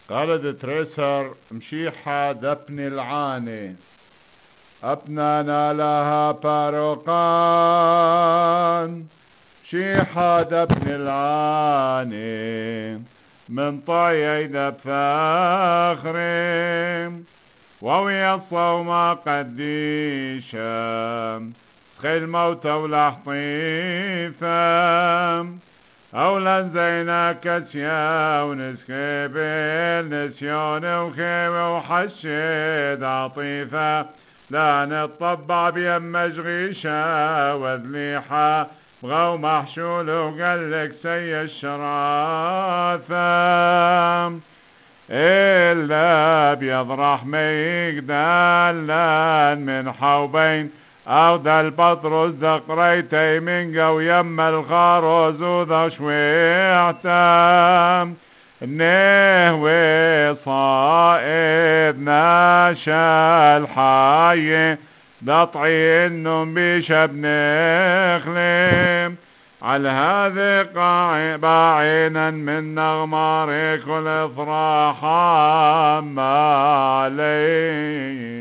قالت تريسر مشيحة دفن العاني أبنانا لها باروقان شيحة دفن العاني من طيب فاخرين وويا الصوم قديشة خيل موت ولحطيفة أولا زينا كسيا ونسكبل نسيون وخيوي وحشد عطيفة لا نطبع بيم مشغيشة وذليحة بغو محشول وقلك سي الشرافة إلا بيضرح ميقدالان من حوبين أو ذا البطرس ذقريتي من قو يم الخاروز وذا شويعتام نهوي صائد ناشا الحي دطعي النوم بيشب نخلم على هذا باعينا من نغمار كل افراح ما عليه